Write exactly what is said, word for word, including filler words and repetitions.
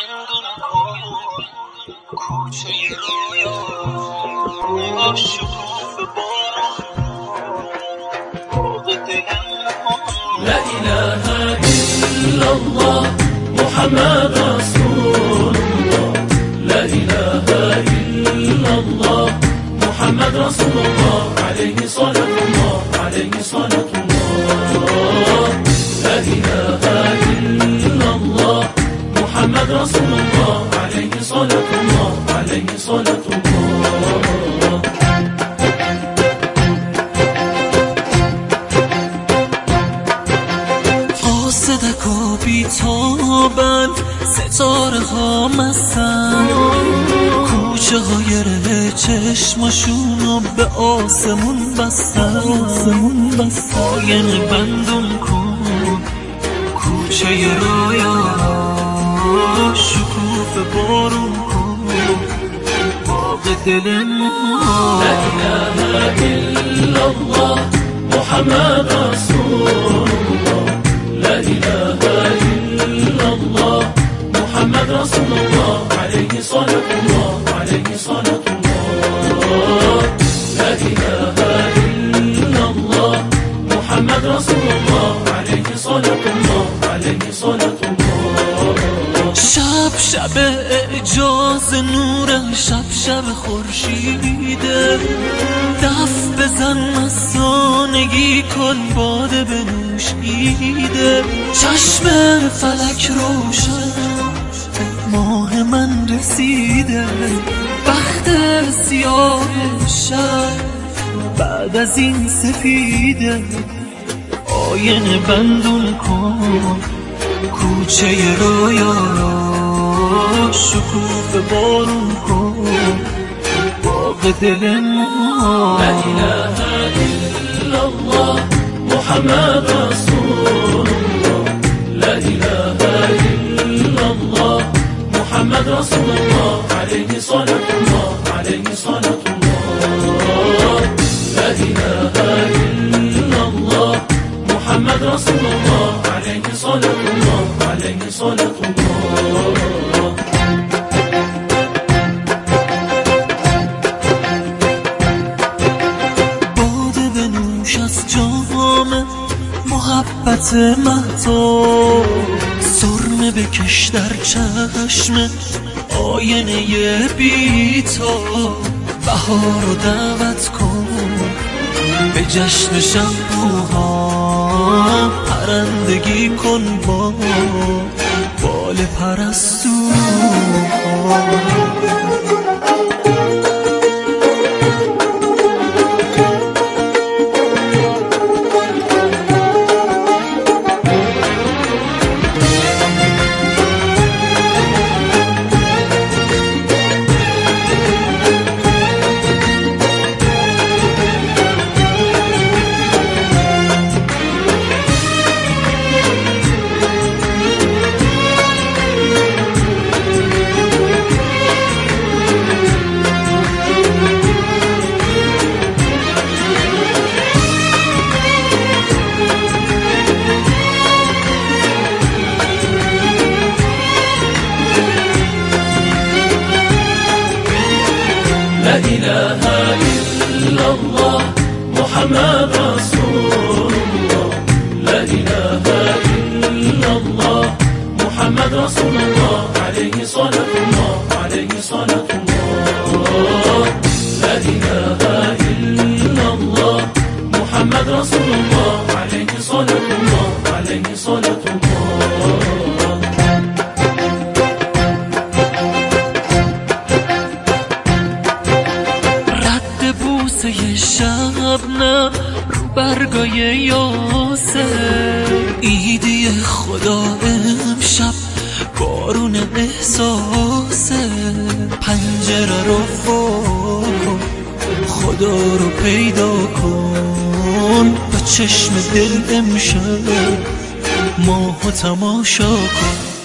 بندون کن کوچه رویا شکوف بارون لا إله إلا الله محمد رسول الله لا إله إلا الله محمد رسول الله عليه صلاة الله عليه صلاة الله لا إله إلا الله محمد رسول الله عليه صلاة الله عليه صلاة الله قاصدکا بیتابن ستاره ها مستن کوچه های ره چشماشونو به آسمون بستن آینه بندون کن کوچه رویا شکوف بارون کن باغ دل ما لا إله إلا الله محمد رسول الله لا إله إلا الله محمد رسول الله عليه صلاة الله عليه صلاة الله لا إله إلا الله محمد رسول الله عليه صلاة الله عليه صلاة الله شب شب اعجاز نور شب شب خورشیده دف بزن مستانگی کن باده بنوشیده چشم فلک روشن ماه من رسیده بخت سیاه شب بعد از این سفیده آینه بندون کن کوچه رویا شکوف بارون کن باغ دل ما لا إله إلا الله محمد رسول الله لا إله إلا الله محمد رسول الله عليه صلاة الله عليه صلاة الله لا إله إلا الله محمد رسول الله عليه صلاة الله عليه صلاة الله باده بنوش از جام محبت مهتاب سرمه بکش در چشم آینه بیتاب بهار رو دعوت کن به جشن شبوها پرندگی کن با بال پرستوها لا إله إلا الله محمد رسول الله لا إله إلا الله محمد رسول الله عليه صلاة الله عليه صلاة الله لا إله إلا الله محمد رسول الله عليه صلاة الله عليه صلاة الله شبنم رو برگای یاسر ایدی خدا امشب بارون احساسه پنجره رو فوق خدا رو پیدا کن با چشم دل امشب ماهو تماشا کن